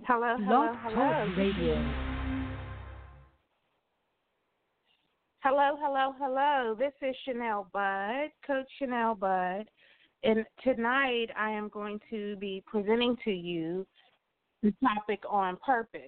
Hello, Blog hello, Talk hello. Radio. Hello. This is Chanel Bud, Coach Chanel Bud. And tonight I am going to be presenting to you the topic on purpose.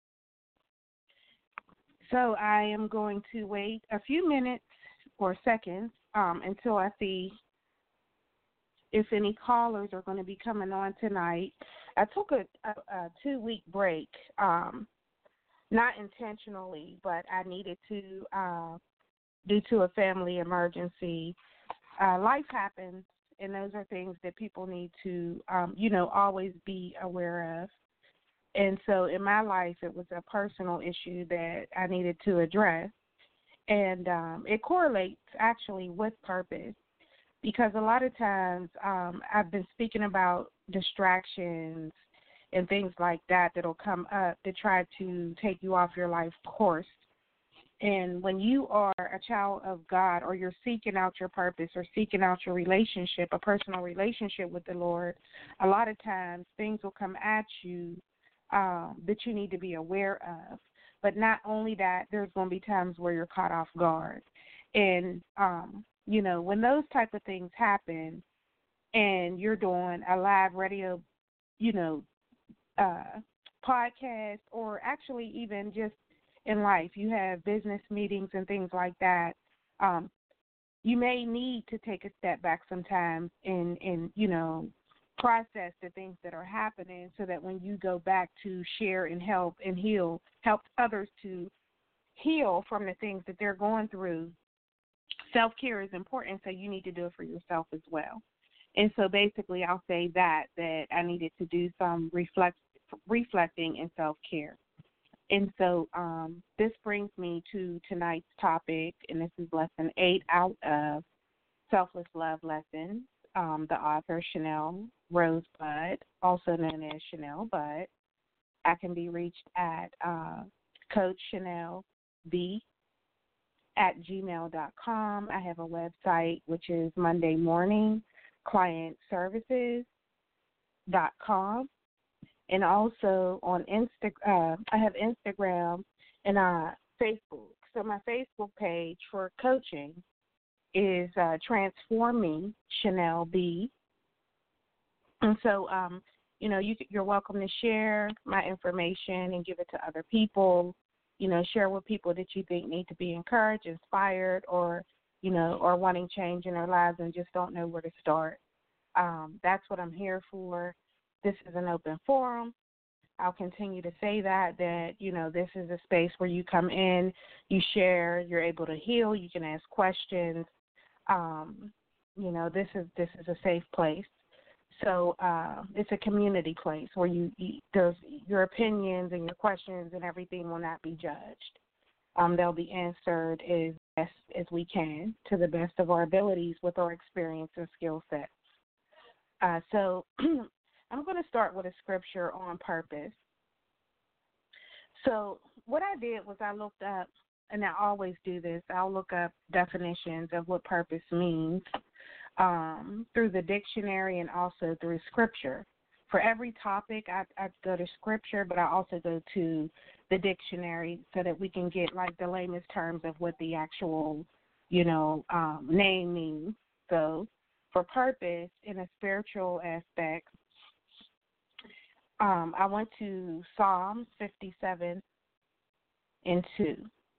So I am going to wait a few minutes or seconds until I see if any callers are going to be coming on tonight. I took a 2-week break, not intentionally, but I needed to due to a family emergency. Life happens, and those are things that people need to, always be aware of. And so in my life, it was a personal issue that I needed to address. And it correlates actually with purpose because a lot of times I've been speaking about distractions and things like that that'll come up to try to take you off your life course. And when you are a child of God or you're seeking out your purpose or seeking out your relationship, a personal relationship with the Lord, a lot of times things will come at you that you need to be aware of. But not only that, there's going to be times where you're caught off guard. And, when those type of things happen and you're doing a live radio, podcast, or actually even just in life, you have business meetings and things like that, you may need to take a step back sometimes and process the things that are happening so that when you go back to share and help and help others to heal from the things that they're going through. Self-care is important, so you need to do it for yourself as well. And so basically I'll say that I needed to do some reflecting and self-care. And so this brings me to tonight's topic, and this is lesson 8 out of Selfless Love Lessons. The author, Chanel Rose Budd, also known as Chanel Budd. I can be reached at Coach Chanel B @gmail.com. I have a website, which is Monday Morning Client Services.com. And also on I have Instagram and Facebook. So my Facebook page for coaching is Transforming Chanel B. And so, you're welcome to share my information and give it to other people. Share with people that you think need to be encouraged, inspired, or wanting change in their lives and just don't know where to start. That's what I'm here for. This is an open forum. I'll continue to say that this is a space where you come in, you share, you're able to heal, you can ask questions. This is a safe place. So it's a community place where there's your opinions and your questions and everything will not be judged. They'll be answered as best as we can to the best of our abilities with our experience and skill sets. So I'm going to start with a scripture on purpose. So what I did was I looked up, and I always do this, I'll look up definitions of what purpose means through the dictionary and also through scripture. For every topic, I go to scripture, but I also go to the dictionary so that we can get like the lamest terms of what the actual, name means. So for purpose in a spiritual aspect, I went to Psalms 57 and 2.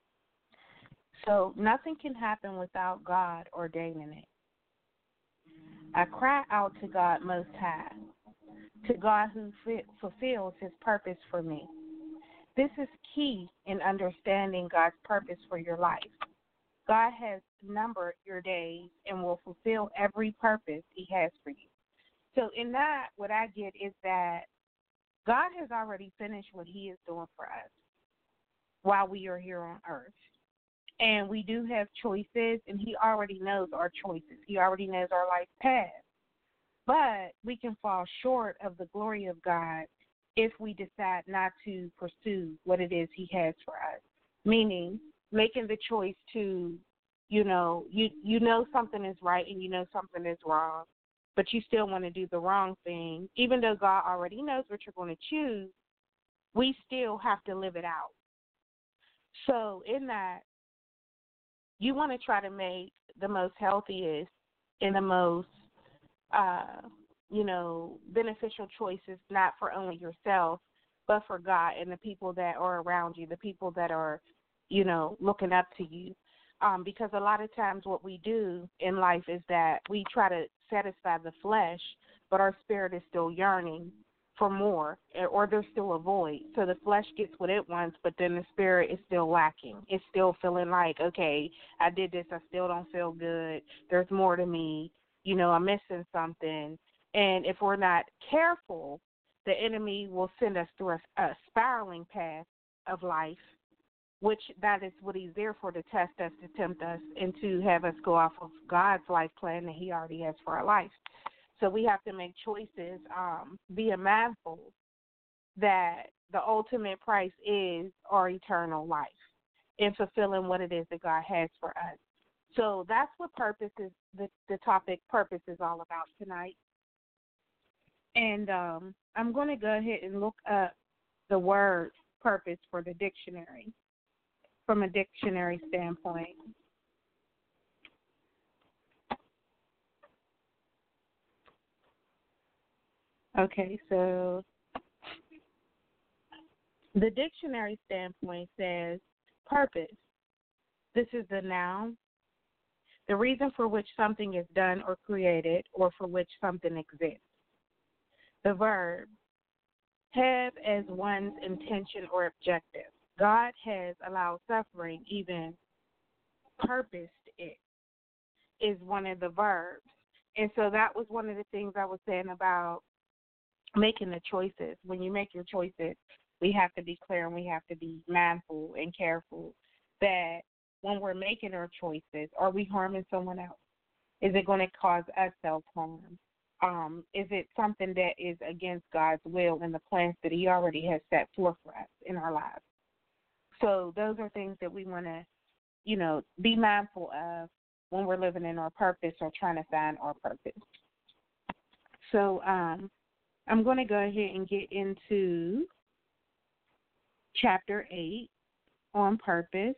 So nothing can happen without God ordaining it. I cry out to God Most High, to God who fulfills his purpose for me. This is key in understanding God's purpose for your life. God has numbered your days and will fulfill every purpose he has for you. So in that, what I get is that God has already finished what he is doing for us while we are here on earth. And we do have choices, and he already knows our choices. He already knows our life path. But we can fall short of the glory of God if we decide not to pursue what it is he has for us, meaning making the choice to, you know something is right and you know something is wrong, but you still want to do the wrong thing, even though God already knows what you're going to choose. we still have to live it out. So in that, you want to try to make the most healthiest and the most, beneficial choices, not for only yourself, but for God and the people that are around you, the people that are, looking up to you. Because a lot of times what we do in life is that we try to satisfy the flesh, but our spirit is still yearning for more, or there's still a void. So the flesh gets what it wants, but then the spirit is still lacking. It's still feeling like, okay, I did this, I still don't feel good. There's more to me. I'm missing something. And if we're not careful, the enemy will send us through a spiraling path of life, which that is what he's there for, to test us, to tempt us, and to have us go off of God's life plan that he already has for our life. So we have to make choices, be mindful that the ultimate price is our eternal life and fulfilling what it is that God has for us. So that's what purpose is, the topic purpose is all about tonight. And I'm going to go ahead and look up the word purpose for the dictionary, from a dictionary standpoint. Okay, so the dictionary standpoint says purpose. This is the noun, the reason for which something is done or created, or for which something exists. The verb, have as one's intention or objective. God has allowed suffering, even purposed it, is one of the verbs. And so that was one of the things I was saying about making the choices. When you make your choices, we have to be clear and we have to be mindful and careful that when we're making our choices, are we harming someone else? Is it going to cause us self-harm? Is it something that is against God's will and the plans that he already has set forth for us in our lives? So those are things that we want to, be mindful of when we're living in our purpose or trying to find our purpose. So I'm going to go ahead and get into chapter 8 on purpose.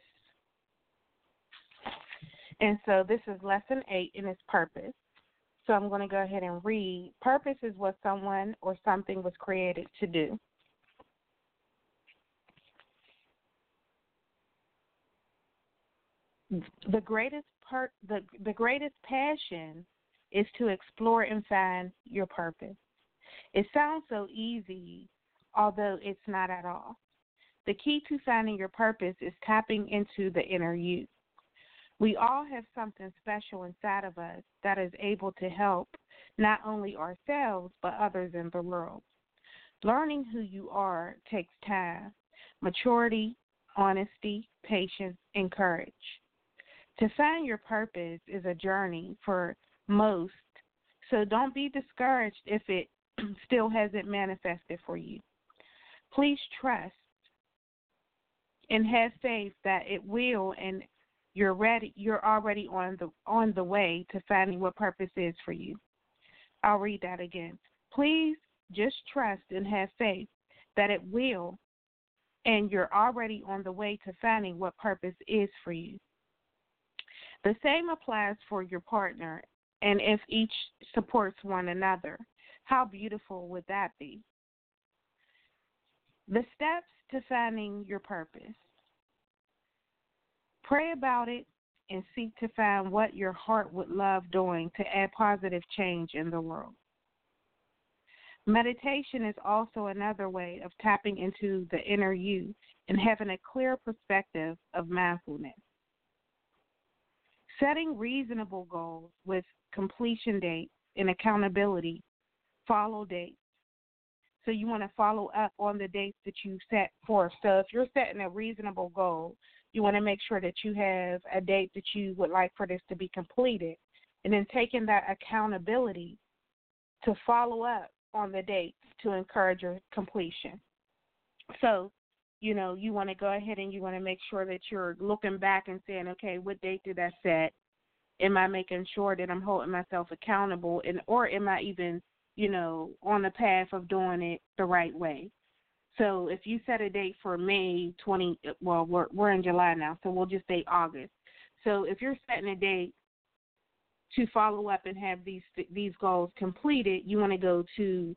And so this is lesson 8 in its purpose. So I'm going to go ahead and read. Purpose is what someone or something was created to do. The greatest passion is to explore and find your purpose. It sounds so easy, although it's not at all. The key to finding your purpose is tapping into the inner you. We all have something special inside of us that is able to help not only ourselves but others in the world. Learning who you are takes time, maturity, honesty, patience, and courage. To find your purpose is a journey for most, so don't be discouraged if it still hasn't manifested for you. Please trust and have faith that it will, and you're ready. You're already on the way to finding what purpose is for you. I'll read that again. Please just trust and have faith that it will, and you're already on the way to finding what purpose is for you. The same applies for your partner, and if each supports one another, how beautiful would that be? The steps to finding your purpose. Pray about it and seek to find what your heart would love doing to add positive change in the world. Meditation is also another way of tapping into the inner you and having a clear perspective of mindfulness. Setting reasonable goals with completion dates and accountability, follow dates. So you want to follow up on the dates that you set forth. So if you're setting a reasonable goal, you want to make sure that you have a date that you would like for this to be completed, and then taking that accountability to follow up on the dates to encourage your completion. So, you want to go ahead and you want to make sure that you're looking back and saying, okay, what date did I set? Am I making sure that I'm holding myself accountable, or am I even, on the path of doing it the right way? So if you set a date for May 20, well, we're in July now, so we'll just say August. So if you're setting a date to follow up and have these goals completed, you want to go to,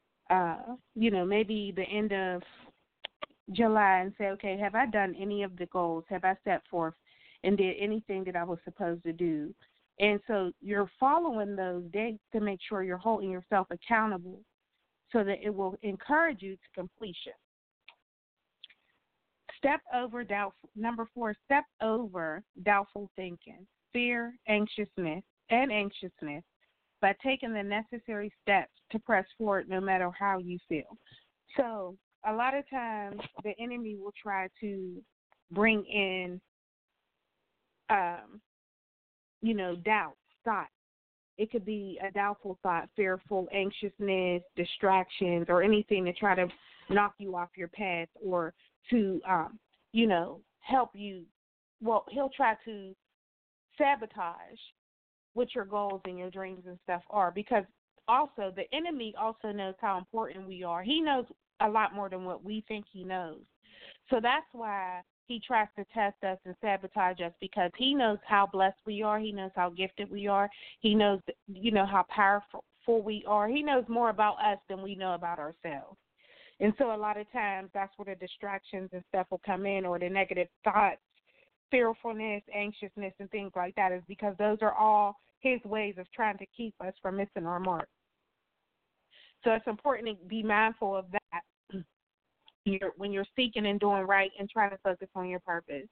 maybe the end of July and say, okay, have I done any of the goals? Have I set forth and did anything that I was supposed to do? And so you're following those dates to make sure you're holding yourself accountable so that it will encourage you to completion. Number 4, step over doubtful thinking, fear, anxiousness by taking the necessary steps to press forward no matter how you feel. So a lot of times the enemy will try to bring in, doubt, thoughts. It could be a doubtful thought, fearful, anxiousness, distractions, or anything to try to knock you off your path or to, help you. Well, he'll try to sabotage what your goals and your dreams and stuff are, because also the enemy also knows how important we are. He knows a lot more than what we think he knows. So that's why he tries to test us and sabotage us, because he knows how blessed we are. He knows how gifted we are. He knows, how powerful we are. He knows more about us than we know about ourselves. And so a lot of times that's where the distractions and stuff will come in, or the negative thoughts, fearfulness, anxiousness, and things like that, is because those are all his ways of trying to keep us from missing our mark. So it's important to be mindful of that when you're seeking and doing right and trying to focus on your purpose.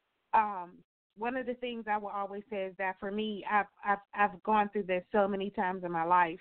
One of the things I will always say is that for me, I've gone through this so many times in my life.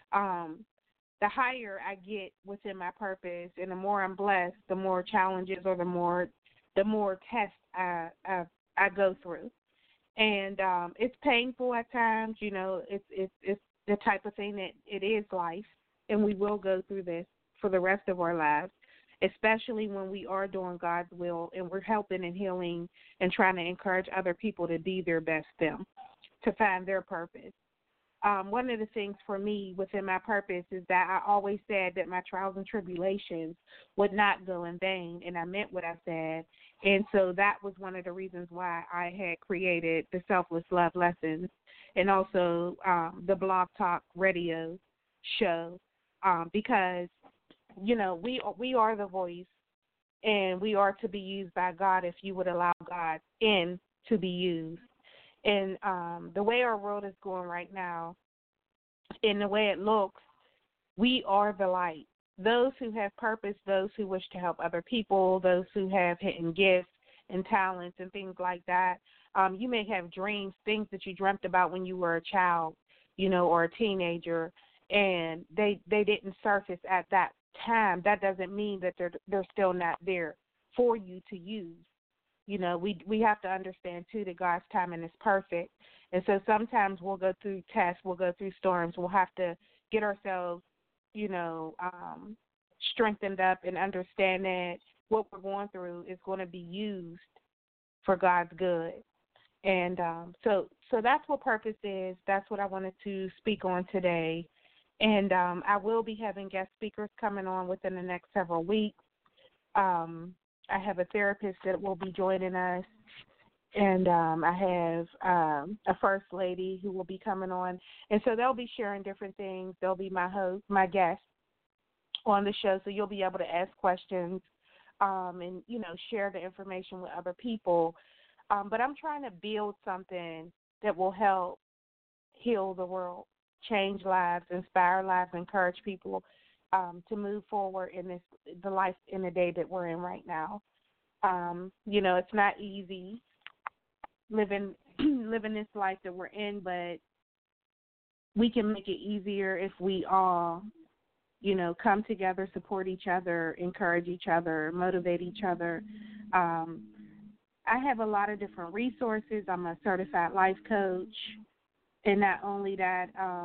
The higher I get within my purpose and the more I'm blessed, the more challenges or the more tests I go through. And it's painful at times. It's the type of thing that it is life, and we will go through this for the rest of our lives, especially when we are doing God's will and we're helping and healing and trying to encourage other people to be their best them, to find their purpose. One of the things for me within my purpose is that I always said that my trials and tribulations would not go in vain, and I meant what I said. And so that was one of the reasons why I had created the Selfless Love Lessons and also the Blog Talk radio show, because, we are the voice, and we are to be used by God if you would allow God in to be used. And the way our world is going right now, and the way it looks, we are the light. Those who have purpose, those who wish to help other people, those who have hidden gifts and talents and things like that. You may have dreams, things that you dreamt about when you were a child, or a teenager, and they didn't surface at that time. That doesn't mean that they're still not there for you to use. We have to understand, too, that God's timing is perfect. And so sometimes we'll go through tests, we'll go through storms. We'll have to get ourselves, strengthened up and understand that what we're going through is going to be used for God's good. And so that's what purpose is. That's what I wanted to speak on today. And I will be having guest speakers coming on within the next several weeks. I have a therapist that will be joining us, and I have a first lady who will be coming on. And so they'll be sharing different things. They'll be my guests on the show, so you'll be able to ask questions and, share the information with other people. But I'm trying to build something that will help heal the world, change lives, inspire lives, encourage people to move forward in the life in the day that we're in right now. It's not easy living this life that we're in, but we can make it easier if we all, come together, support each other, encourage each other, motivate each other. I have a lot of different resources. I'm a certified life coach. And not only that,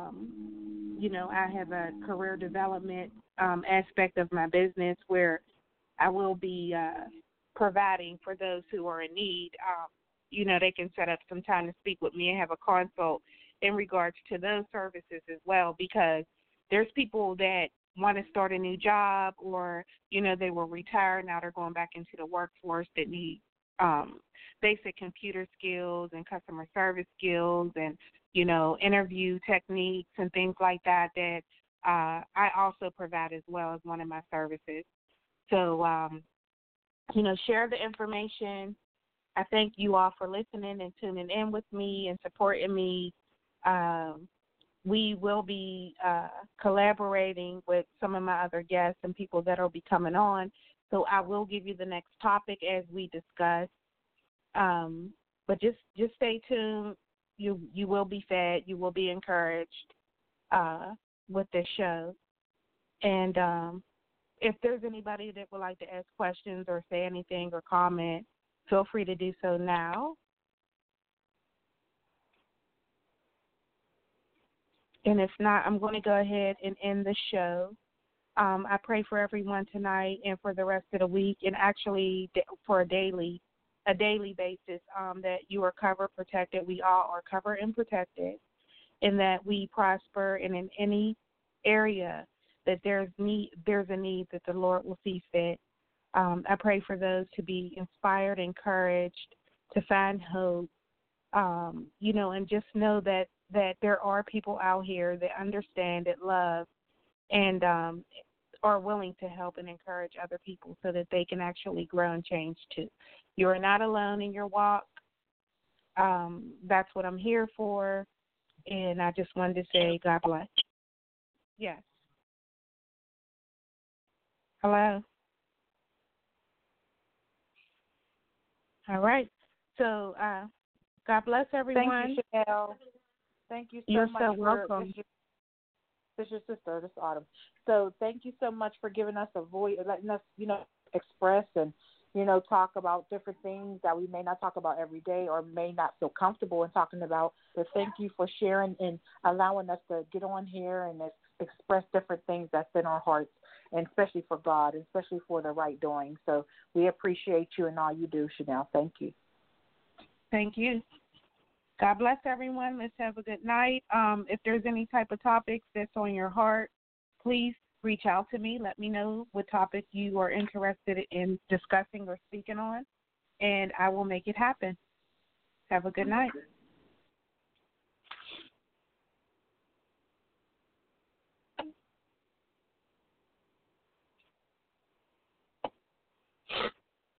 I have a career development aspect of my business where I will be providing for those who are in need. They can set up some time to speak with me and have a consult in regards to those services as well, because there's people that want to start a new job, or, they were retired, now they're going back into the workforce, that need basic computer skills and customer service skills and, interview techniques and things like that, that I also provide as well as one of my services. So, share the information. I thank you all for listening and tuning in with me and supporting me. We will be collaborating with some of my other guests and people that will be coming on. So I will give you the next topic as we discuss. But just stay tuned. You will be fed. You will be encouraged with this show. And if there's anybody that would like to ask questions or say anything or comment, feel free to do so now. And if not, I'm going to go ahead and end the show. I pray for everyone tonight and for the rest of the week, and actually for a daily basis, that you are covered, protected. We all are covered and protected, and that we prosper. And in any area that there's a need that the Lord will see fit. I pray for those to be inspired, encouraged, to find hope, and just know that there are people out here that understand, that love, and are willing to help and encourage other people so that they can actually grow and change too. You are not alone in your walk. That's what I'm here for, and I just wanted to say God bless. Yes. Hello. All right. So God bless everyone. Thank you, Chanel. Thank you so You're much. So welcome. This is your sister, this Autumn. So thank you so much for giving us a voice, letting us, express and, talk about different things that we may not talk about every day or may not feel comfortable in talking about. But thank you for sharing and allowing us to get on here and express different things that's in our hearts, and especially for God, and especially for the right doing. So we appreciate you and all you do, Chanel. Thank you. Thank you. God bless everyone. Let's have a good night. If there's any type of topics that's on your heart, please reach out to me. Let me know what topic you are interested in discussing or speaking on, and I will make it happen. Have a good night.